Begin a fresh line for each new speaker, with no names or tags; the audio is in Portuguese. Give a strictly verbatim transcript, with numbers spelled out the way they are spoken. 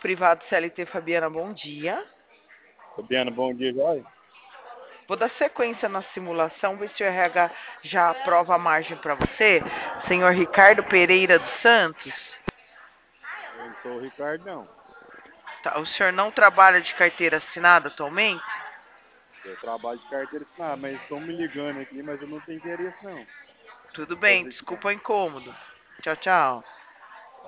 Privado C L T Fabiana, bom dia.
Fabiana, bom dia, Joia.
Vou dar sequência na simulação, ver se o R H já aprova a margem para você. Senhor Ricardo Pereira dos Santos.
Eu não sou o Ricardo, não.
Tá, o senhor não trabalha de carteira assinada atualmente?
Eu trabalho de carteira assinada, mas estão me ligando aqui, mas eu não tenho interesse, não.
Tudo bem,
Fazer isso, não.
desculpa o incômodo. Tchau, tchau.